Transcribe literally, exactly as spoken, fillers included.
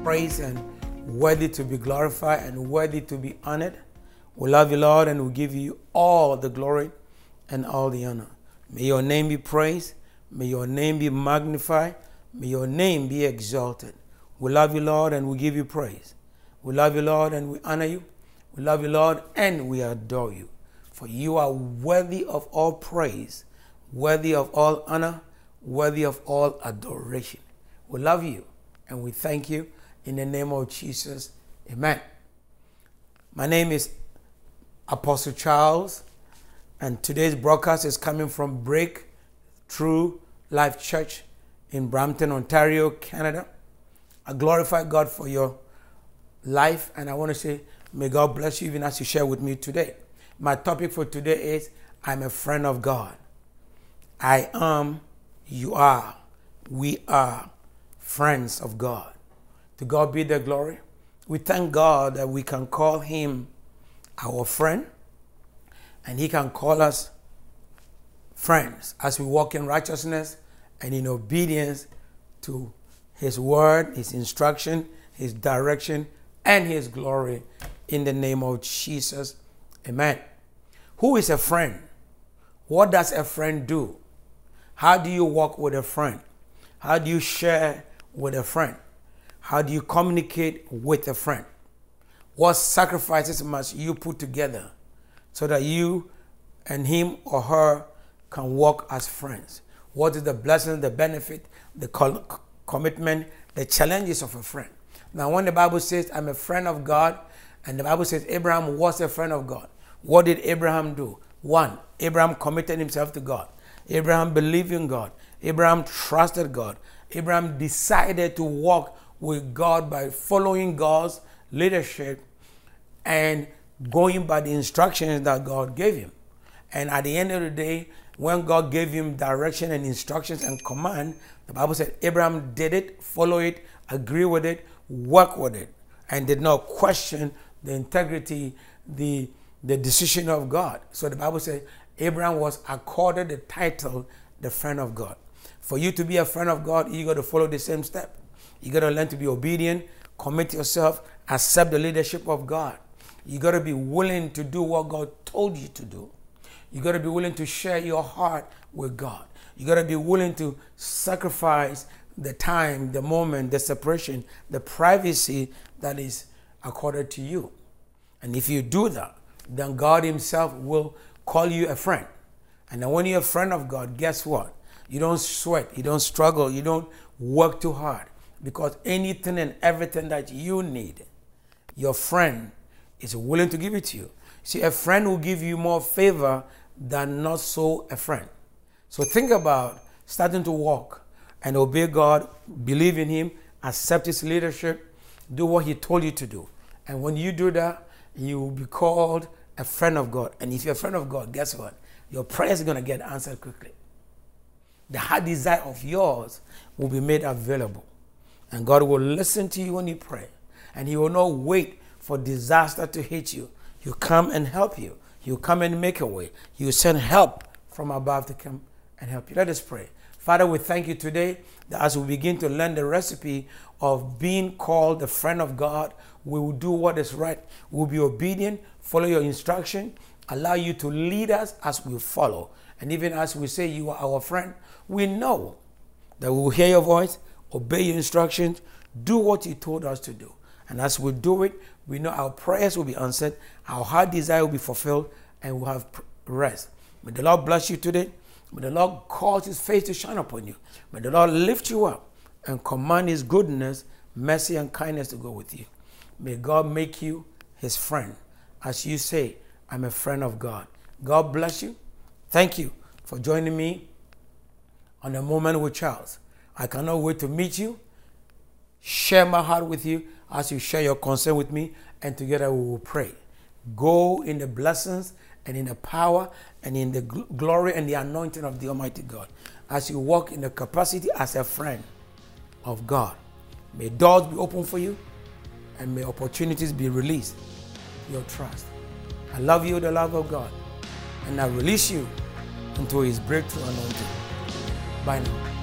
praise and worthy to be glorified and worthy to be honored. We love you, Lord, and we give you all the glory and all the honor. May your name be praised. May your name be magnified. May your name be exalted. We love you, Lord, and we give you praise. We love you, Lord, and we honor you. We love you, Lord, and we adore you. For you are worthy of all praise, worthy of all honor, worthy of all adoration. We love you, and we thank you in the name of Jesus. Amen. My name is Apostle Charles, and today's broadcast is coming from Breakthrough Life Church in Brampton, Ontario, Canada. I glorify God for your life, and I want to say, may God bless you even as you share with me today. My topic for today is, I'm a friend of God. I am, you are, we are friends of God. To God be the glory. We thank God that we can call him our friend, and he can call us friends as we walk in righteousness and in obedience to his word, his instruction, his direction, and his glory in the name of Jesus. Amen. Who is a friend? What does a friend do? How do you walk with a friend? How do you share with a friend? How do you communicate with a friend? What sacrifices must you put together so that you and him or her can walk as friends? What is the blessing, the benefit, the commitment, the challenges of a friend? Now, when the Bible says, I'm a friend of God, and the Bible says Abraham was a friend of God, what did Abraham do? One, Abraham committed himself to God. Abraham believed in God. Abraham trusted God. Abraham decided to walk with God by following God's leadership and going by the instructions that God gave him. And at the end of the day, when God gave him direction and instructions and command, the Bible said Abraham did it, follow it, agree with it, work with it, and did not question the integrity, the, the decision of God. So the Bible said Abraham was accorded the title, the friend of God. For you to be a friend of God, you got to follow the same step. You got to learn to be obedient, commit yourself, accept the leadership of God. You got to be willing to do what God told you to do. You got to be willing to share your heart with God. You got to be willing to sacrifice the time, the moment, the separation, the privacy that is accorded to you. And if you do that, then God himself will call you a friend. And then when you're a friend of God, guess what? You don't sweat, you don't struggle, you don't work too hard. Because anything and everything that you need, your friend is willing to give it to you. See, a friend will give you more favor than not so a friend. So think about starting to walk and obey God, believe in him, accept his leadership, do what he told you to do. And when you do that, you will be called a friend of God. And if you're a friend of God, guess what? Your prayers are going to get answered quickly. The heart desire of yours will be made available. And God will listen to you when you pray. And he will not wait for disaster to hit you. He'll come and help you. He'll come and make a way. He'll send help from above to come and help you. Let us pray. Father, we thank you today that as we begin to learn the recipe of being called the friend of God, we will do what is right. We will be obedient, follow your instruction, allow you to lead us as we follow. And even as we say you are our friend, we know that we will hear your voice, obey your instructions, do what you told us to do. And as we do it, we know our prayers will be answered, our heart desire will be fulfilled, and we'll have rest. May the Lord bless you today. May the Lord cause his face to shine upon you. May the Lord lift you up and command his goodness, mercy, and kindness to go with you. May God make you his friend. As you say, I'm a friend of God. God bless you. Thank you for joining me on A Moment with Charles. I cannot wait to meet you, share my heart with you as you share your concern with me, and together we will pray. Go in the blessings and in the power and in the gl- glory and the anointing of the Almighty God as you walk in the capacity as a friend of God. May doors be open for you and may opportunities be released. Your trust. I love you, the love of God, and I release you into his breakthrough anointing. Bye now.